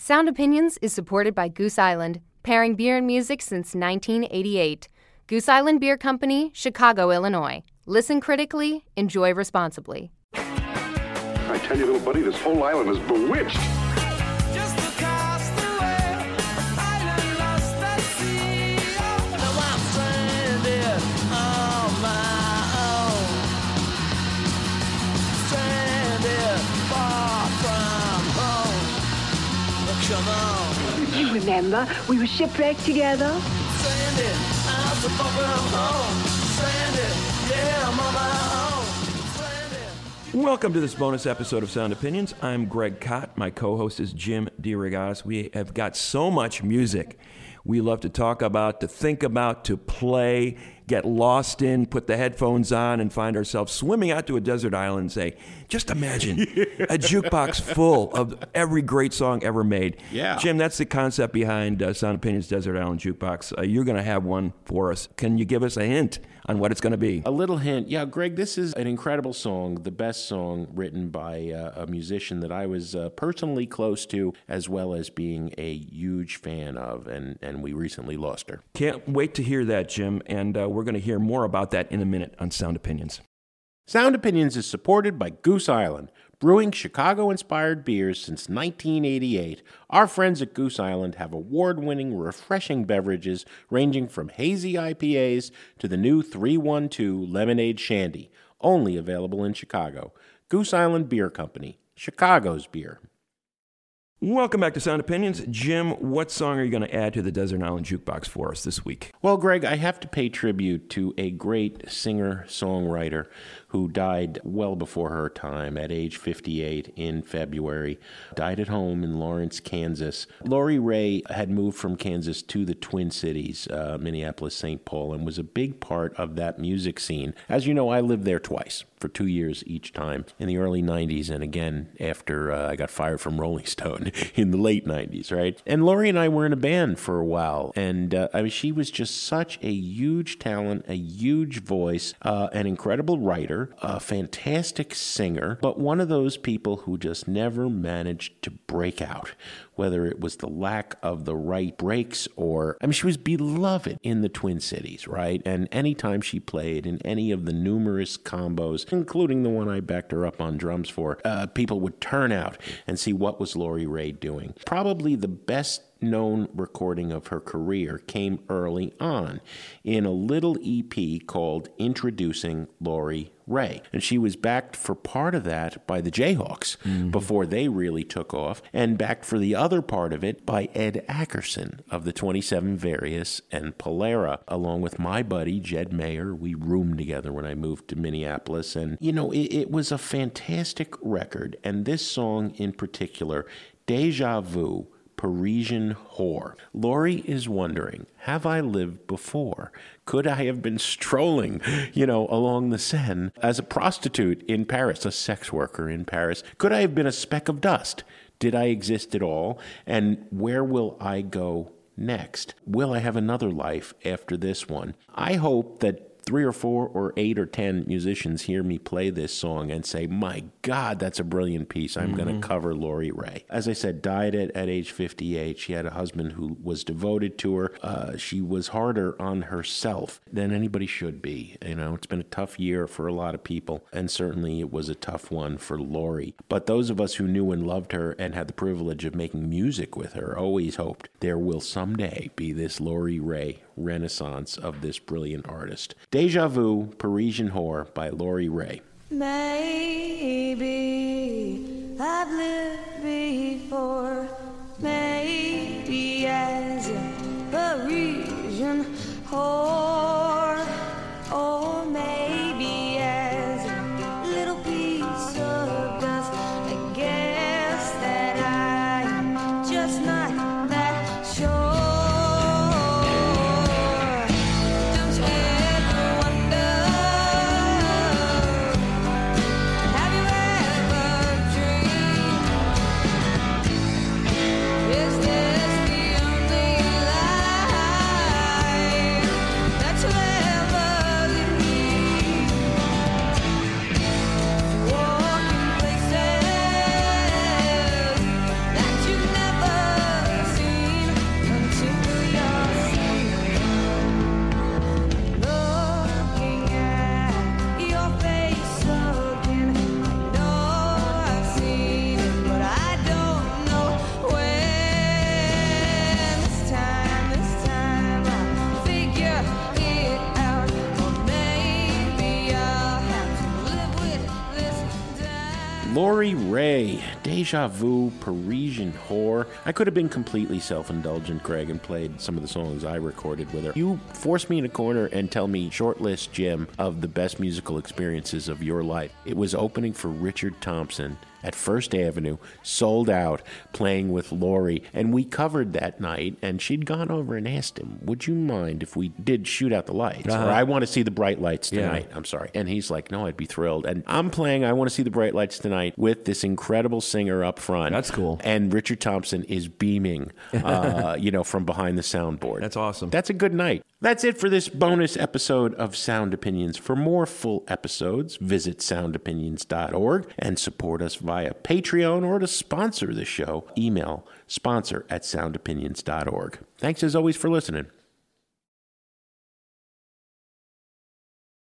Sound Opinions is supported by Goose Island, pairing beer and music since 1988. Goose Island Beer Company, Chicago, Illinois. Listen critically, enjoy responsibly. I tell you, little buddy, this whole island is bewitched. Just across the way, island lost at sea. Now I'm stranded on my own. Stranded far from home. Come on. You remember, we were shipwrecked together. Stranded, I'm so far from home. Stranded, yeah, I'm on my own. Stranded. Welcome to this bonus episode of Sound Opinions. I'm Greg Kot. My co-host is Jim DeRogatis. We have got so much music we love to talk about, to think about, to play, get lost in, put the headphones on, and find ourselves swimming out to a desert island and say, just imagine a jukebox full of every great song ever made. Yeah. Jim, that's the concept behind Sound Opinions Desert Island Jukebox. You're going to have one for us. Can you give us a hint on what it's going to be? A little hint. Yeah, Greg, this is an incredible song, the best song written by a musician that I was personally close to, as well as being a huge fan of, and we recently lost her. Can't wait to hear that, Jim, and we're going to hear more about that in a minute on Sound Opinions. Sound Opinions is supported by Goose Island, brewing Chicago-inspired beers since 1988. Our friends at Goose Island have award-winning, refreshing beverages ranging from hazy IPAs to the new 312 Lemonade Shandy, only available in Chicago. Goose Island Beer Company, Chicago's beer. Welcome back to Sound Opinions. Jim, what song are you going to add to the Desert Island Jukebox for us this week? Well, Greg, I have to pay tribute to a great singer-songwriter who died well before her time at age 58 in February. Died at home in Lawrence, Kansas. Lori Ray had moved from Kansas to the Twin Cities, Minneapolis, St. Paul, and was a big part of that music scene. As you know, I lived there twice for 2 years each time, in the early 90s and again after I got fired from Rolling Stone in the late 90s, right? And Lori and I were in a band for a while, and she was just such a huge talent, a huge voice, an incredible writer, a fantastic singer, but one of those people who just never managed to break out, whether it was the lack of the right breaks or, she was beloved in the Twin Cities, right? And anytime she played in any of the numerous combos, including the one I backed her up on drums for, people would turn out and see what was Lori Ray doing. Probably the best known recording of her career came early on in a little EP called Introducing Lori Ray. And she was backed for part of that by the Jayhawks before they really took off, and backed for the other part of it by Ed Ackerson of the 27 Various and Polara, along with my buddy Jed Mayer. We roomed together when I moved to Minneapolis, and it was a fantastic record. And this song in particular, Deja Vu, Parisian Whore. Lori is wondering, have I lived before? Could I have been strolling, along the Seine as a prostitute in Paris, a sex worker in Paris? Could I have been a speck of dust? Did I exist at all? And where will I go next? Will I have another life after this one? I hope that 3 or 4 or 8 or 10 musicians hear me play this song and say, my God, that's a brilliant piece. I'm going to cover Lori Ray. As I said, died at age 58. She had a husband who was devoted to her. She was harder on herself than anybody should be. It's been a tough year for a lot of people, and certainly it was a tough one for Lori. But those of us who knew and loved her and had the privilege of making music with her always hoped there will someday be this Lori Ray renaissance of this brilliant artist. Deja Vu, Parisian Whore by Lori Ray. Maybe I've lived before, maybe as a Parisian whore, or maybe as a little piece of dust. I guess that I'm just not that sure. Don't you ever wonder, have you ever dreamed Lori Ray, Deja Vu, Parisian Whore. I could have been completely self-indulgent, Greg, and played some of the songs I recorded with her. You force me in a corner and tell me, short list, Jim, of the best musical experiences of your life. It was opening for Richard Thompson at First Avenue, sold out, playing with Lori. And we covered that night, and she'd gone over and asked him, would you mind if we did Shoot Out the Lights? Or I Want to See the Bright Lights Tonight. Yeah. I'm sorry. And he's like, no, I'd be thrilled. And I'm playing I Want to See the Bright Lights Tonight with this incredible singer up front. That's cool. And Richard Thompson is beaming, from behind the soundboard. That's awesome. That's a good night. That's it for this bonus episode of Sound Opinions. For more full episodes, visit soundopinions.org and support us via Patreon, or to sponsor the show, email sponsor@soundopinions.org. Thanks as always for listening.